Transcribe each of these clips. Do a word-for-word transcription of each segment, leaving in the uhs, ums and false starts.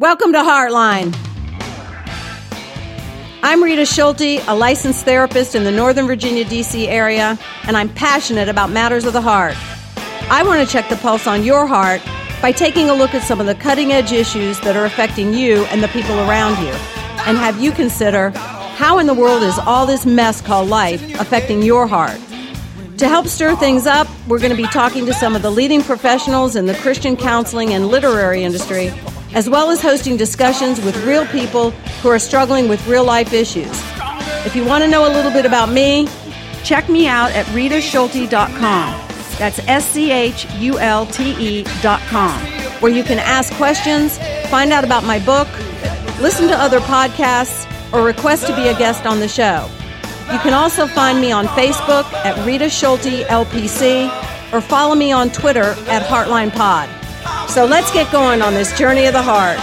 Welcome to Heartline. I'm Rita Schulte, a licensed therapist in the Northern Virginia, D C area, and I'm passionate about matters of the heart. I want to check the pulse on your heart by taking a look at some of the cutting-edge issues that are affecting you and the people around you, and have you consider, how in the world is all this mess called life affecting your heart? To help stir things up, we're going to be talking to some of the leading professionals in the Christian counseling and literary industry, as well as hosting discussions with real people who are struggling with real-life issues. If you want to know a little bit about me, check me out at rita schulte dot com. That's S C H U L T E dot com, where you can ask questions, find out about my book, listen to other podcasts, or request to be a guest on the show. You can also find me on Facebook at Rita Schulte L P C, or follow me on Twitter at Heartline Pod. So let's get going on this journey of the heart.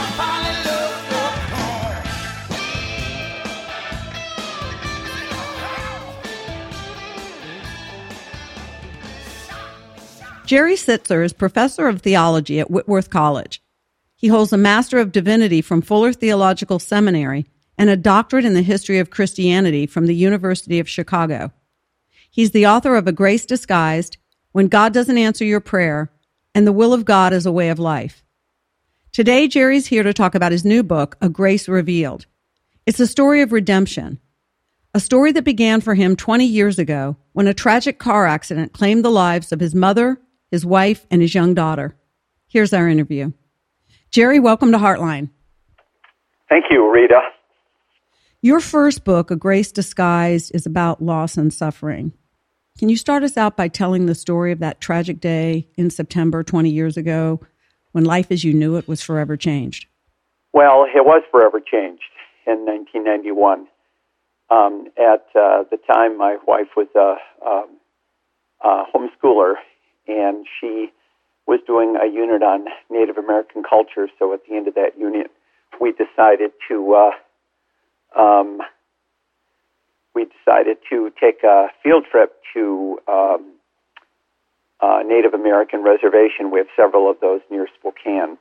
Jerry Sittser is professor of theology at Whitworth College. He holds a Master of Divinity from Fuller Theological Seminary and a doctorate in the history of Christianity from the University of Chicago. He's the author of A Grace Disguised, When God Doesn't Answer Your Prayer, and The Will of God as a Way of Life. Today, Jerry's here to talk about his new book, A Grace Revealed. It's a story of redemption, a story that began for him twenty years ago when a tragic car accident claimed the lives of his mother, his wife, and his young daughter. Here's our interview. Jerry, welcome to Heartline. Thank you, Rita. Your first book, A Grace Disguised, is about loss and suffering. Can you start us out by telling the story of that tragic day in September twenty years ago when life as you knew it was forever changed? Well, it was forever changed in nineteen ninety-one. Um, at uh, the time, my wife was a, a, a homeschooler, and she was doing a unit on Native American culture. So at the end of that unit, we decided to uh, um, we decided to take a field trip to um, a Native American reservation. We have several of those near Spokane.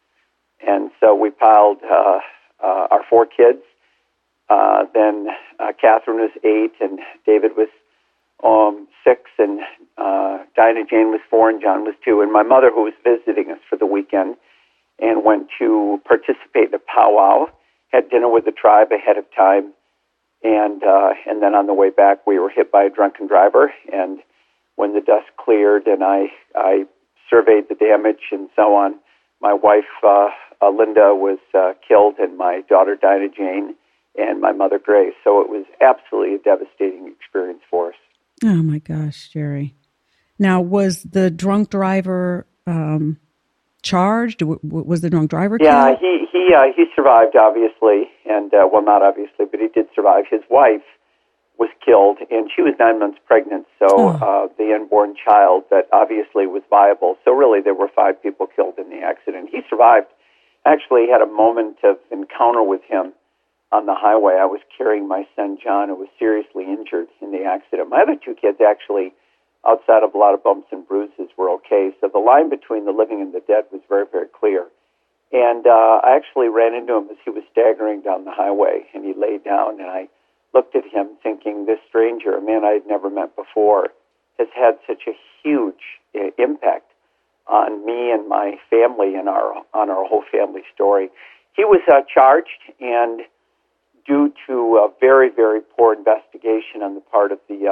And so we piled uh, uh, our four kids. Uh, then uh, Catherine was eight, and David was um, six, and uh, Dinah Jane was four, and John was two. And my mother, who was visiting us for the weekend, and went to participate in a powwow, had dinner with the tribe ahead of time. And uh, and then on the way back, we were hit by a drunken driver. And when the dust cleared and I I surveyed the damage and so on, my wife, uh, uh, Linda, was uh, killed, and my daughter, Dinah Jane, and my mother, Grace. So it was absolutely a devastating experience for us. Oh, my gosh, Jerry. Now, was the drunk driver um, charged? W- was the drunk driver killed? Yeah, he he uh, he survived, obviously, and uh, well, not obviously, but he did survive. His wife was killed, and she was nine months pregnant, so oh. uh, the unborn child that obviously was viable. So really, there were five people killed in the accident. He survived. Actually, had a moment of encounter with him on the highway. I was carrying my son John, who was seriously injured in the accident. My other two kids, actually, outside of a lot of bumps and bruises, were okay. So the line between the living and the dead was very, very clear. And uh, I actually ran into him as he was staggering down the highway, and he lay down, and I looked at him thinking, this stranger, a man I had never met before, has had such a huge uh, impact on me and my family and our on our whole family story. He was uh, charged, and due to a very, very poor investigation on the part of the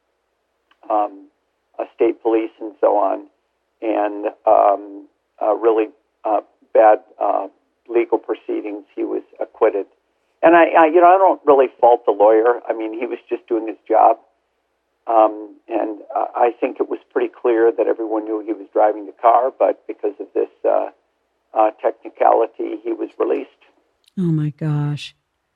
uh, um, uh, state police and so on, and um, uh, really uh, bad uh, legal proceedings, he was acquitted. And I, I, you know, I don't really fault the lawyer. I mean, he was just doing his job, um, and uh, I think it was pretty clear that everyone knew he was driving the car. But because of this uh, uh, technicality, he was released. Oh my gosh!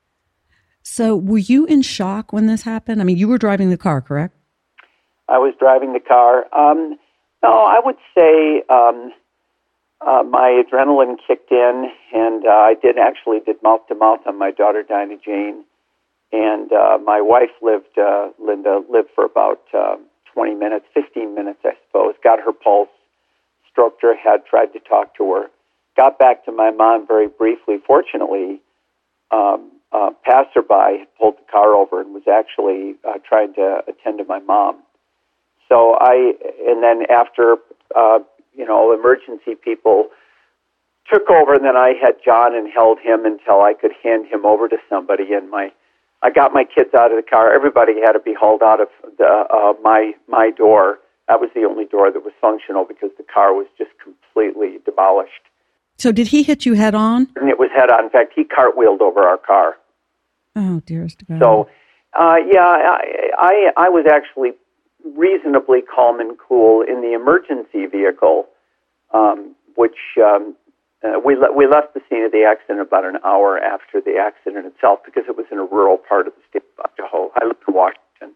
So, were you in shock when this happened? I mean, you were driving the car, correct? I was driving the car. Um, no, I would say. Um, Uh, my adrenaline kicked in, and uh, I did actually did mouth-to-mouth on my daughter, Dinah Jane, and uh, my wife lived, uh, Linda, lived for about uh, twenty minutes, fifteen minutes, I suppose, got her pulse, stroked her head, tried to talk to her, got back to my mom very briefly. Fortunately, um, a passerby had pulled the car over and was actually uh, trying to attend to my mom. So I, and then after, uh, you know, emergency people took over, and then I had John and held him until I could hand him over to somebody. And my, I got my kids out of the car. Everybody had to be hauled out of the, uh, my my door. That was the only door that was functional because the car was just completely demolished. So did he hit you head on? And it was head on. In fact, he cartwheeled over our car. Oh, dearest God. So, uh, yeah, I, I I was actually reasonably calm and cool in the emergency vehicle, um, which um, uh, we le- we left the scene of the accident about an hour after the accident itself because it was in a rural part of the state of Idaho. I live in Washington,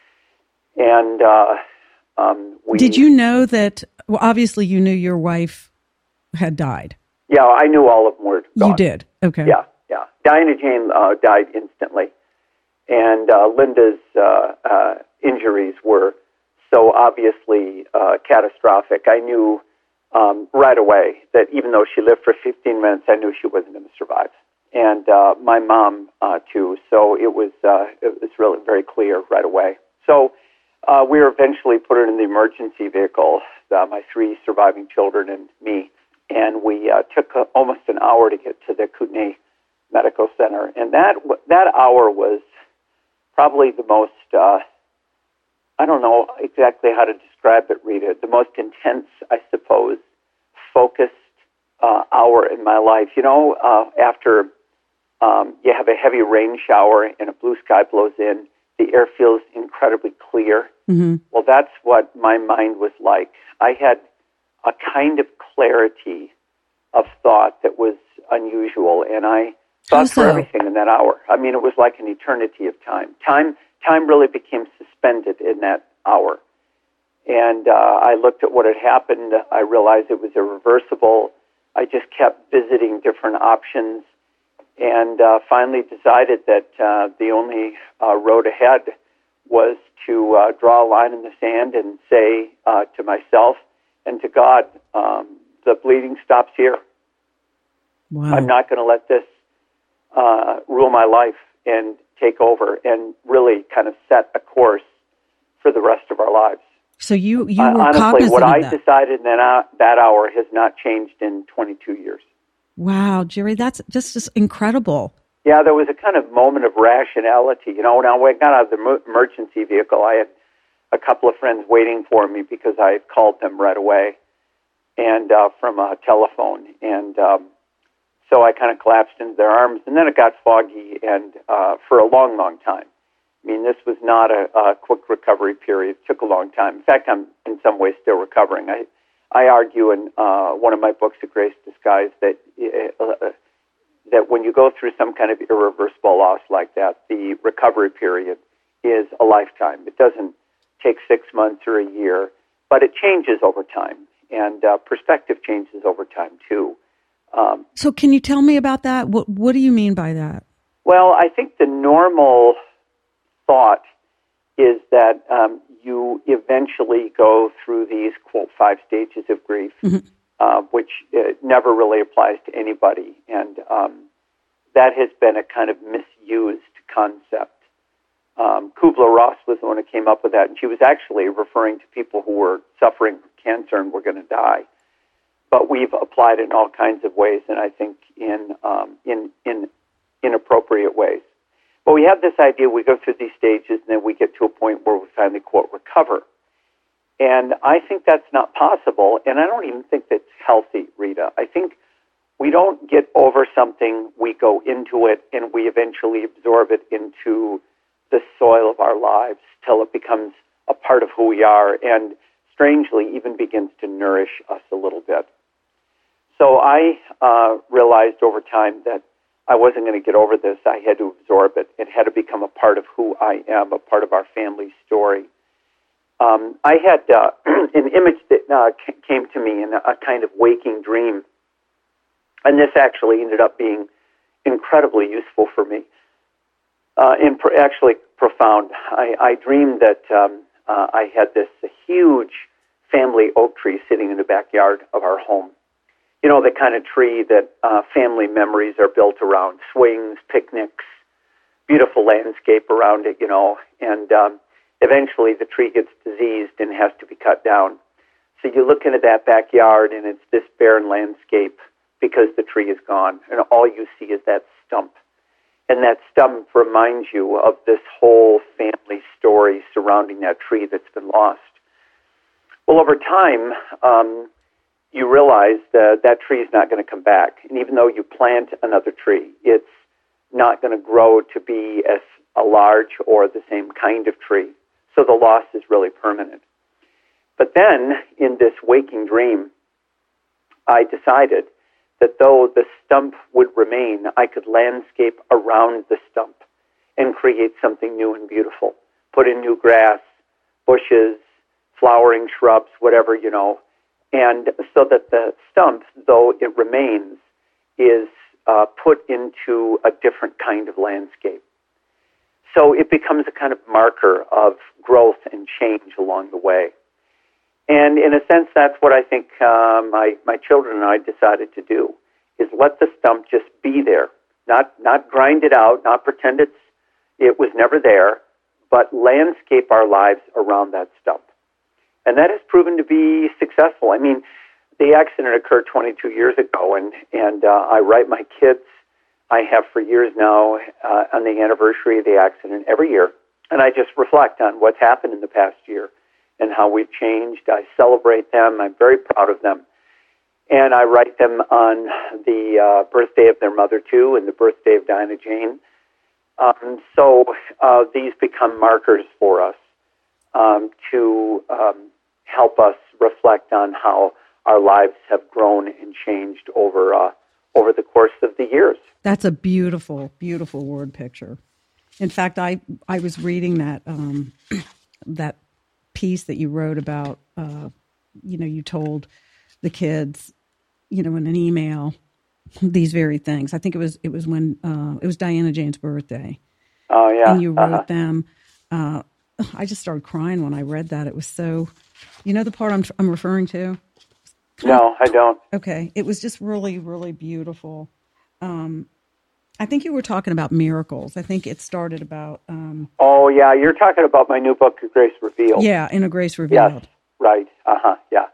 and uh, um, we. Did you know that? Well, obviously, you knew your wife had died. Yeah, I knew all of them were gone. You did. Okay. Yeah, yeah. Diana Jane uh, died instantly, and uh, Linda's uh, uh, injuries were so obviously uh, catastrophic. I knew um, right away that even though she lived for fifteen minutes, I knew she wasn't going to survive. And uh, my mom, uh, too. So it was uh, it was really very clear right away. So uh, we were eventually put in the emergency vehicle, uh, my three surviving children and me. And we uh, took uh, almost an hour to get to the Kootenai Medical Center. And that that hour was probably the most... Uh, I don't know exactly how to describe it, Rita. The most intense, I suppose, focused uh, hour in my life. You know, uh, after um, you have a heavy rain shower and a blue sky blows in, the air feels incredibly clear. Mm-hmm. Well, that's what my mind was like. I had a kind of clarity of thought that was unusual, and I thought so? for everything in that hour. I mean, it was like an eternity of time. Time Time really became suspended in that hour. And uh, I looked at what had happened. I realized it was irreversible. I just kept visiting different options and uh, finally decided that uh, the only uh, road ahead was to uh, draw a line in the sand and say uh, to myself and to God, um, the bleeding stops here. Wow. I'm not going to let this uh, rule my life and take over and really kind of set a course for the rest of our lives. So you, you uh, were honestly, cognizant what of I that. decided in that, uh, that hour has not changed in twenty-two years. Wow, Jerry, that's just, just incredible. Yeah, there was a kind of moment of rationality. You know, now when I got out of the emergency vehicle, I had a couple of friends waiting for me because I had called them right away and uh, from a telephone. And um, so I kind of collapsed into their arms, and then it got foggy and uh, for a long, long time. I mean, this was not a, a quick recovery period. It took a long time. In fact, I'm in some ways still recovering. I, I argue in uh, one of my books, A Grace Disguised, that uh, that when you go through some kind of irreversible loss like that, the recovery period is a lifetime. It doesn't take six months or a year, but it changes over time, and uh, perspective changes over time, too. Um, so can you tell me about that? What What do you mean by that? Well, I think the normal thought is that um, you eventually go through these, quote, five stages of grief, mm-hmm. uh, which uh, never really applies to anybody. And um, that has been a kind of misused concept. Um, Kubler-Ross was the one who came up with that, and she was actually referring to people who were suffering from cancer and were going to die. But we've applied it in all kinds of ways, and I think in um, in in inappropriate ways. But we have this idea, we go through these stages, and then we get to a point where we finally, quote, recover. And I think that's not possible, and I don't even think that's healthy, Rita. I think we don't get over something, we go into it, and we eventually absorb it into the soil of our lives till it becomes a part of who we are, and strangely even begins to nourish us a little bit. So I uh, realized over time that I wasn't going to get over this. I had to absorb it. It had to become a part of who I am, a part of our family story. Um, I had uh, an image that uh, came to me in a kind of waking dream, and this actually ended up being incredibly useful for me, uh, and pr- actually profound. I, I dreamed that um, uh, I had this huge family oak tree sitting in the backyard of our home. you know, the kind of tree that uh, family memories are built around, swings, picnics, beautiful landscape around it, you know, and um, eventually the tree gets diseased and has to be cut down. So you look into that backyard and it's this barren landscape because the tree is gone, and all you see is that stump. And that stump reminds you of this whole family story surrounding that tree that's been lost. Well, over time, um, you realize that that tree is not going to come back. And even though you plant another tree, it's not going to grow to be as a large or the same kind of tree. So the loss is really permanent. But then, in this waking dream, I decided that though the stump would remain, I could landscape around the stump and create something new and beautiful. Put in new grass, bushes, flowering shrubs, whatever, you know. And so that the stump, though it remains, is uh, put into a different kind of landscape. So it becomes a kind of marker of growth and change along the way. And in a sense, that's what I think uh, my, my children and I decided to do, is let the stump just be there, not not grind it out, not pretend it's it was never there, but landscape our lives around that stump. And that has proven to be successful. I mean, the accident occurred twenty-two years ago, and, and uh, I write my kids, I have for years now, uh, on the anniversary of the accident every year, and I just reflect on what's happened in the past year and how we've changed. I celebrate them. I'm very proud of them. And I write them on the uh, birthday of their mother, too, and the birthday of Diana Jane. Um, so uh, these become markers for us um, to um, help us reflect on how our lives have grown and changed over uh, over the course of the years. That's a beautiful, beautiful word picture. In fact, I, I was reading that um, that piece that you wrote about, uh, you know, you told the kids, you know, in an email, these very things. I think it was it was when uh, it was Diana Jane's birthday. Oh yeah, and you wrote uh-huh. them. Uh, I just started crying when I read that. It was so, you know, the part I'm I'm referring to. No, I don't. Okay, it was just really, really beautiful. Um, I think you were talking about miracles. I think it started about. Um, oh yeah, you're talking about my new book, Grace Revealed. Yeah, in A Grace Revealed. Yes, right. Uh huh. Yeah.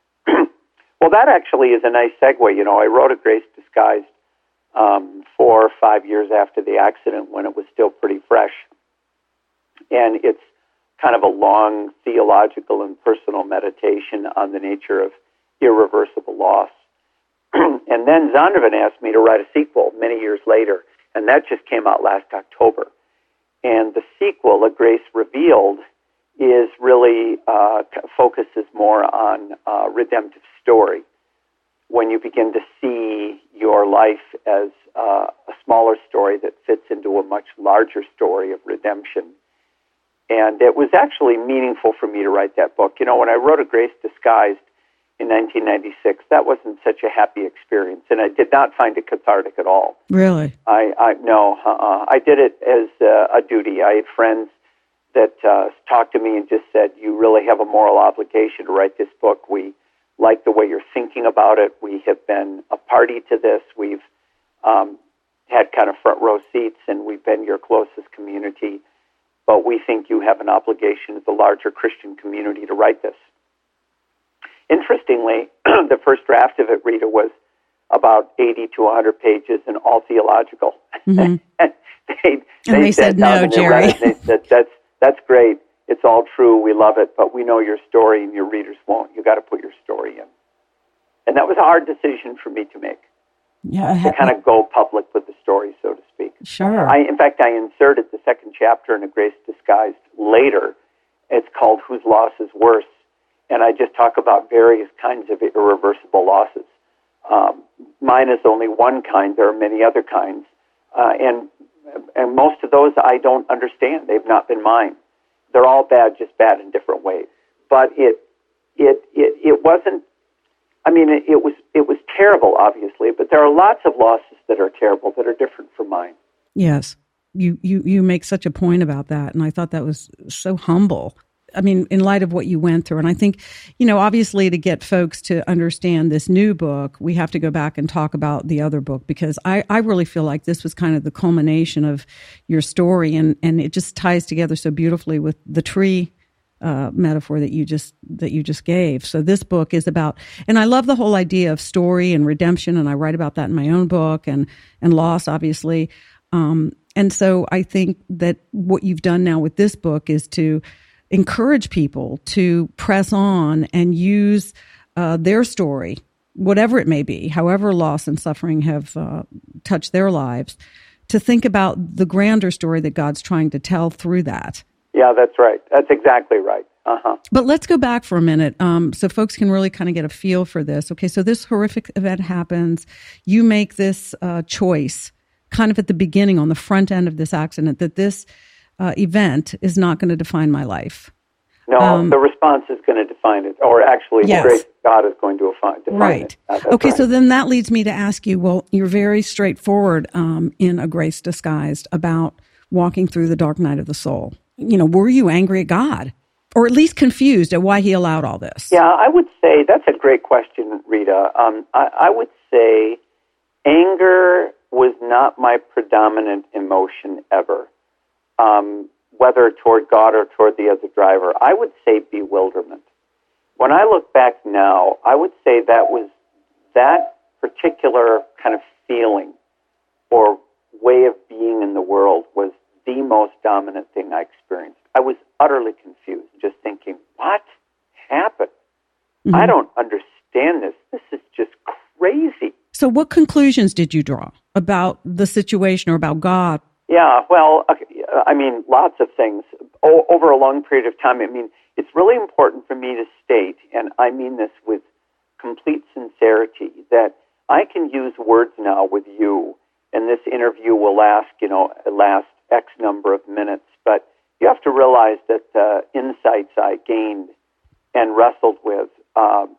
Well, that actually is a nice segue. You know, I wrote A Grace Disguised um, four or five years after the accident when it was still pretty fresh. And it's kind of a long theological and personal meditation on the nature of irreversible loss. And then Zondervan asked me to write a sequel many years later, and that just came out last October. And the sequel, A Grace Revealed, is really uh, focuses more on uh, redemptive story. When you begin to see your life as uh, a smaller story that fits into a much larger story of redemption. And it was actually meaningful for me to write that book. You know, when I wrote A Grace Disguised in nineteen ninety-six, that wasn't such a happy experience, and I did not find it cathartic at all. Really? I, I no, uh-uh. I did it as uh, a duty. I had friends that uh, talked to me and just said, you really have a moral obligation to write this book. We like the way you're thinking about it. We have been a party to this. We've um, had kind of front row seats, and we've been your closest community. But we think you have an obligation to the larger Christian community to write this. Interestingly, the first draft of it, Rita, was about eighty to one hundred pages and all theological. Mm-hmm. and they, and they, they said, no, Jerry. They said, that's, that's great. It's all true. We love it. But we know your story and your readers won't. You got to put your story in. And that was a hard decision for me to make. Yeah, to kind of go public with the story, so to speak. Sure. I, in fact, I inserted the second chapter in A Grace Disguised later. It's called Whose Loss is Worse? And I just talk about various kinds of irreversible losses. Um, mine is only one kind. There are many other kinds. Uh, and and most of those I don't understand. They've not been mine. They're all bad, just bad in different ways. But it it it, it wasn't, I mean, it, it was it was terrible, obviously, but there are lots of losses that are terrible that are different from mine. Yes. You, you, you make such a point about that, and I thought that was so humble. I mean, in light of what you went through, and I think, you know, obviously to get folks to understand this new book, we have to go back and talk about the other book, because I, I really feel like this was kind of the culmination of your story, and, and it just ties together so beautifully with the tree uh, metaphor that you just that you just gave. So this book is about, and I love the whole idea of story and redemption, and I write about that in my own book, and and loss, obviously. Um, and so I think that what you've done now with this book is to encourage people to press on and use uh, their story, whatever it may be, however loss and suffering have uh, touched their lives, to think about the grander story that God's trying to tell through that. Yeah, that's right. That's exactly right. Uh-huh. But let's go back for a minute um, so folks can really kind of get a feel for this. Okay, so this horrific event happens. You make this uh, choice kind of at the beginning, on the front end of this accident, that this uh, event is not going to define my life. No, um, the response is going to define it, or actually yes. the grace of God is going to define, define right. it. Right. Okay, right. So then that leads me to ask you, well, you're very straightforward um, in A Grace Disguised about walking through the dark night of the soul. You know, were you angry at God? Or at least confused at why he allowed all this? Yeah, I would say, that's a great question, Rita. Um, I, I would say anger was not my predominant emotion ever, um, whether toward God or toward the other driver. I would say bewilderment. When I look back now, I would say that was that particular kind of feeling or way of being in the world was the most dominant thing I experienced. I was utterly confused, just thinking, what happened? Mm-hmm. I don't understand this. This is just crazy. So what conclusions did you draw about the situation or about God? Yeah, well, I mean, lots of things. O- over a long period of time, I mean, it's really important for me to state, and I mean this with complete sincerity, that I can use words now with you, and this interview will last, you know, last X number of minutes, but you have to realize that the insights I gained and wrestled with um,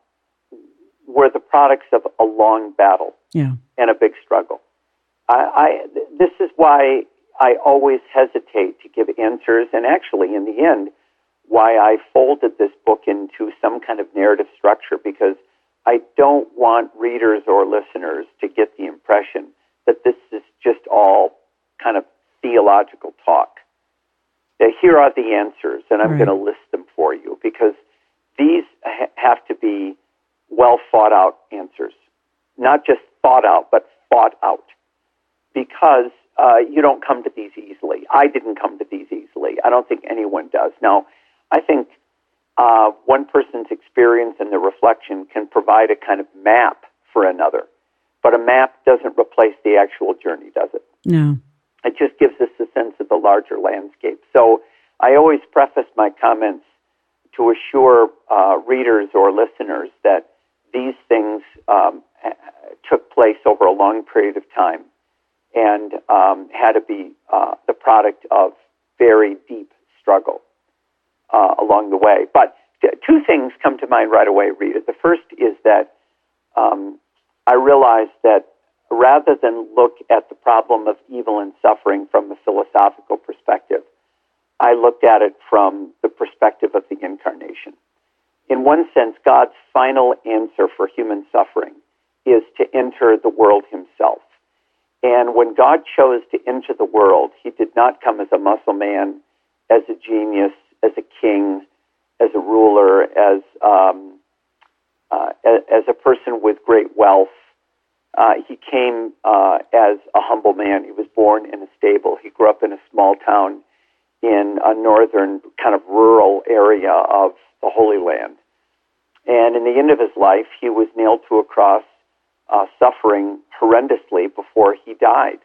were the products of a long battle yeah. and a big struggle. I, I this is why I always hesitate to give answers, and actually, in the end, why I folded this book into some kind of narrative structure, because I don't want readers or listeners to get the impression that this is just all kind of theological talk. Now, here are the answers, and I'm right. going to list them for you, because these ha- have to be well thought out answers. Not just thought out, but fought out. Because uh, you don't come to these easily. I didn't come to these easily. I don't think anyone does. Now, I think uh, one person's experience and their reflection can provide a kind of map for another. But a map doesn't replace the actual journey, does it? No. It just gives us a sense of the larger landscape. So I always preface my comments to assure uh, readers or listeners that these things um, took place over a long period of time and um, had to be uh, the product of very deep struggle uh, along the way. But t- two things come to mind right away, Rita. The first is that um, I realized that rather than look at the problem of evil and suffering from a philosophical perspective, I looked at it from the perspective of the incarnation. In one sense, God's final answer for human suffering is to enter the world himself. And when God chose to enter the world, he did not come as a muscle man, as a genius, as a king, as a ruler, as um, uh, as a person with great wealth. Uh, he came uh, as a humble man. He was born in a stable. He grew up in a small town in a northern kind of rural area of the Holy Land. And in the end of his life, he was nailed to a cross, uh, suffering horrendously before he died.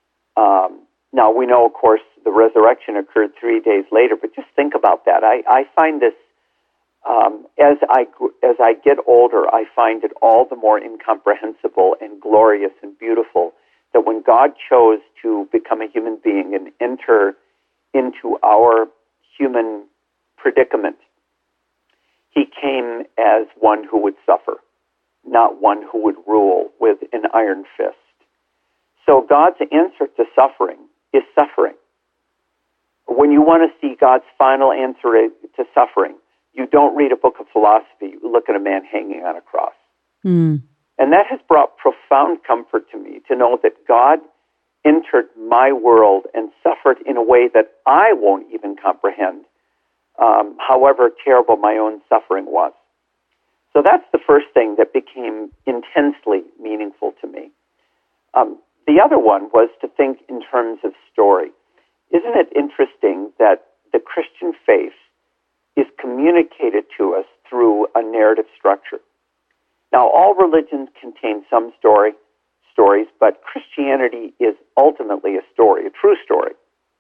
Um, now, we know, of course, the resurrection occurred three days later, but just think about that. I, I find this, um, as I as I get older, I find it all the more incomprehensible and glorious and beautiful that when God chose to become a human being and enter into our human predicament, he came as one who would suffer, not one who would rule with an iron fist. So God's answer to suffering is suffering. When you want to see God's final answer to suffering, you don't read a book of philosophy. You look at a man hanging on a cross. Mm. And that has brought profound comfort to me to know that God entered my world and suffered in a way that I won't even comprehend, um, however terrible my own suffering was. So that's the first thing that became intensely meaningful to me. Um, the other one was to think in terms of story. Isn't it interesting that the Christian faith is communicated to us through a narrative structure? Now, all religions contain some story, stories, but Christianity is ultimately a story, a true story,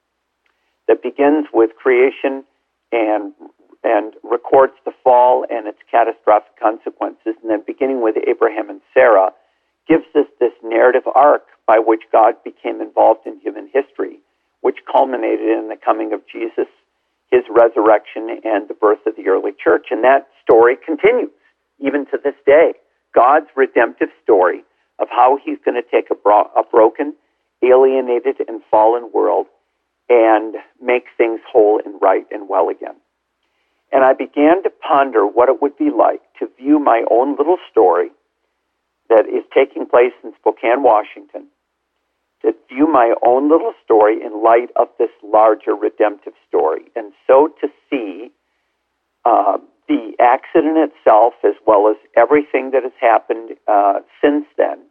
that begins with creation and and records the fall and its catastrophic consequences, and then beginning with Abraham and Sarah, gives us this narrative arc by which God became involved in human history, which culminated in the coming of Jesus, his resurrection, and the birth of the early church. And that story continues, even to this day. God's redemptive story of how he's going to take a, bro- a broken, alienated, and fallen world and make things whole and right and well again. And I began to ponder what it would be like to view my own little story that is taking place in Spokane, Washington, to view my own little story in light of this larger redemptive story. And so to see uh, the accident itself, as well as everything that has happened uh, since then,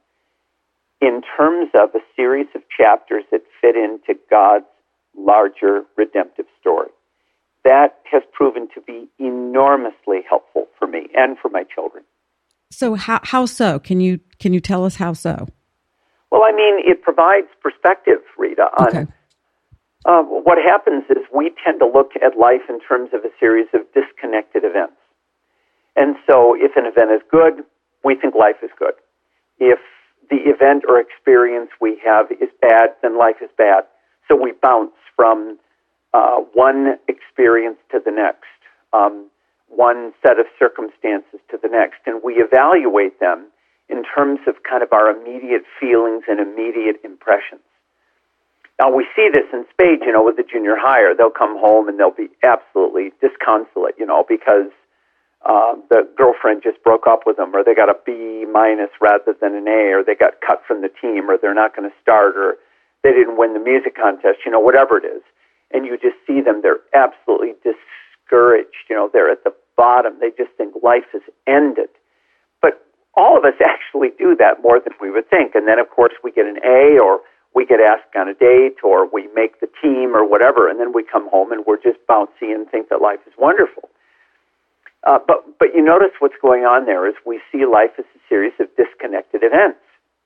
in terms of a series of chapters that fit into God's larger redemptive story. That has proven to be enormously helpful for me and for my children. So how how so? Can you can you tell us how so? Well, I mean, it provides perspective, Rita, on okay. uh, what happens is we tend to look at life in terms of a series of disconnected events. And so if an event is good, we think life is good. If the event or experience we have is bad, then life is bad. So we bounce from uh, one experience to the next, um, one set of circumstances to the next, and we evaluate them in terms of kind of our immediate feelings and immediate impressions. Now, we see this in spades, you know, with the junior higher. They'll come home and they'll be absolutely disconsolate, you know, because uh, the girlfriend just broke up with them, or they got a B minus rather than an A, or they got cut from the team, or they're not going to start, or they didn't win the music contest, you know, whatever it is. And you just see them, they're absolutely discouraged, you know, they're at the bottom. They just think life has ended. But all of us actually do that more than we would think. And then, of course, we get an A, or we get asked on a date, or we make the team, or whatever, and then we come home and we're just bouncy and think that life is wonderful. Uh, but, but you notice what's going on there is we see life as a series of disconnected events.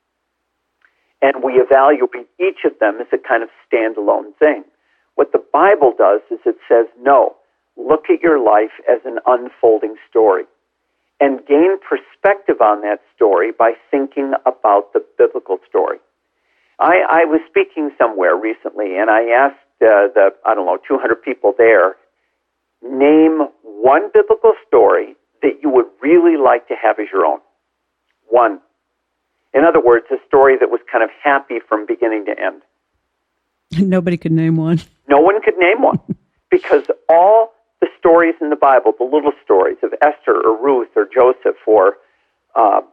And we evaluate each of them as a kind of standalone thing. What the Bible does is it says, no, look at your life as an unfolding story and gain perspective on that story by thinking about the biblical story. I, I was speaking somewhere recently, and I asked uh, the, I don't know, two hundred people there, name one biblical story that you would really like to have as your own. One. In other words, a story that was kind of happy from beginning to end. Nobody could name one. No one could name one, because all the stories in the Bible, the little stories of Esther or Ruth or Joseph or uh,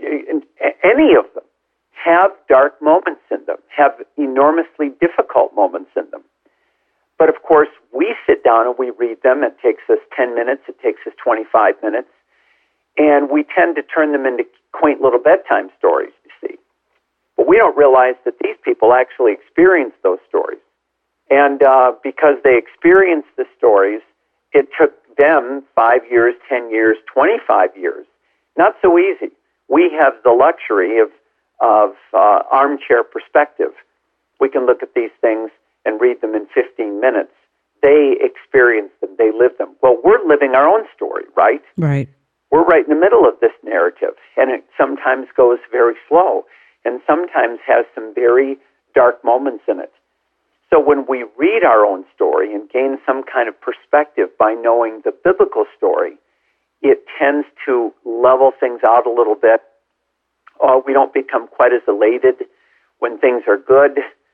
any of them, have dark moments in them, have enormously difficult moments in them. But of course, we sit down and we read them. It takes us ten minutes. It takes us twenty-five minutes. And we tend to turn them into quaint little bedtime stories, you see. But we don't realize that these people actually experienced those stories. And uh, because they experienced the stories, it took them five years, ten years, twenty-five years. Not so easy. We have the luxury of, of uh, armchair perspective. We can look at these things and read them in fifteen minutes. They experienced them. They lived them. Well, we're living our own story, right? Right. We're right in the middle of this narrative, and it sometimes goes very slow and sometimes has some very dark moments in it. So when we read our own story and gain some kind of perspective by knowing the biblical story, it tends to level things out a little bit. Or we don't become quite as elated when things are good.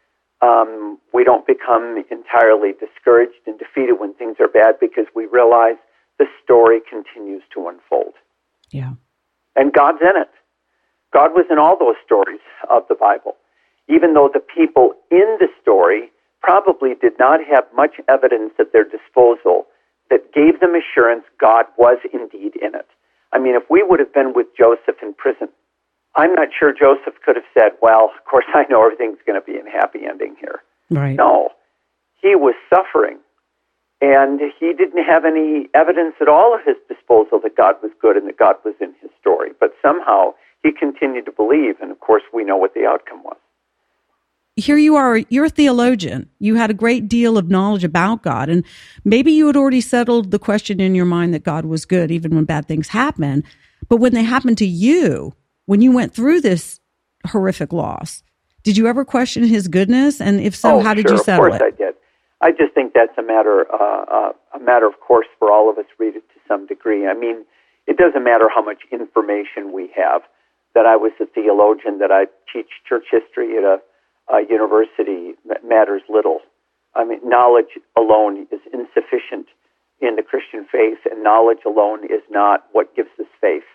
Um, we don't become entirely discouraged and defeated when things are bad because we realize the story continues to unfold. Yeah. And God's in it. God was in all those stories of the Bible, even though the people in the story probably did not have much evidence at their disposal that gave them assurance God was indeed in it. I mean, if we would have been with Joseph in prison, I'm not sure Joseph could have said, well, of course I know everything's going to be a happy ending here. Right. No, he was suffering, and he didn't have any evidence at all at his disposal that God was good and that God was in his story. But somehow he continued to believe, and of course we know what the outcome was. Here you are, you're a theologian. You had a great deal of knowledge about God, and maybe you had already settled the question in your mind that God was good even when bad things happen. But when they happened to you, when you went through this horrific loss, did you ever question his goodness? And if so, oh, how did sure, you settle it? Of course I did. I just think that's a matter, uh, uh, a matter of course for all of us read it to some degree. I mean, it doesn't matter how much information we have, that I was a theologian, that I teach church history at a Uh, university matters little. I mean, knowledge alone is insufficient in the Christian faith, and knowledge alone is not what gives us faith.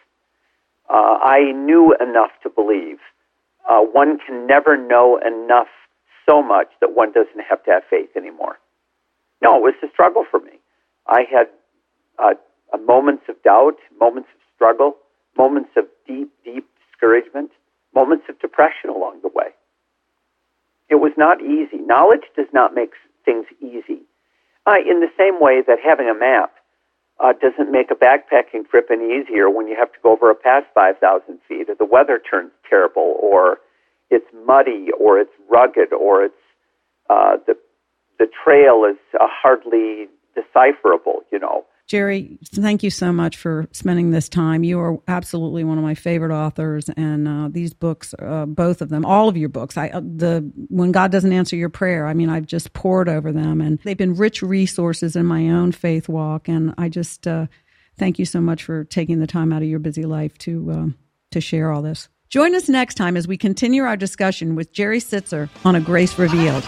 Uh, I knew enough to believe. Uh, one can never know enough so much that one doesn't have to have faith anymore. No, it was a struggle for me. I had uh, uh, moments of doubt, moments of struggle, moments of deep, deep discouragement, moments of depression along the way. It was not easy. Knowledge does not make things easy. Uh, in the same way that having a map uh, doesn't make a backpacking trip any easier when you have to go over a pass five thousand feet, or the weather turns terrible, or it's muddy, or it's rugged, or it's uh, the the trail is uh, hardly decipherable, you know. Jerry, thank you so much for spending this time. You are absolutely one of my favorite authors, and uh, these books, uh, both of them, all of your books, I, uh, the When God Doesn't Answer Your Prayer, I mean, I've just poured over them, and they've been rich resources in my own faith walk, and I just uh, thank you so much for taking the time out of your busy life to uh, to share all this. Join us next time as we continue our discussion with Jerry Sittser on A Grace Revealed.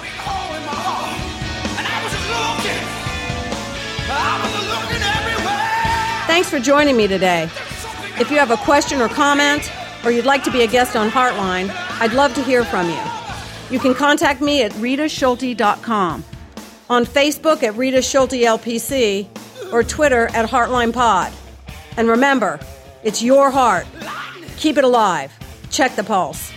Thanks for joining me today. If you have a question or comment, or you'd like to be a guest on Heartline, I'd love to hear from you. You can contact me at rita schulte dot com, on Facebook at Rita Schulte L P C, or Twitter at Heartline Pod. And remember, it's your heart. Keep it alive. Check the pulse.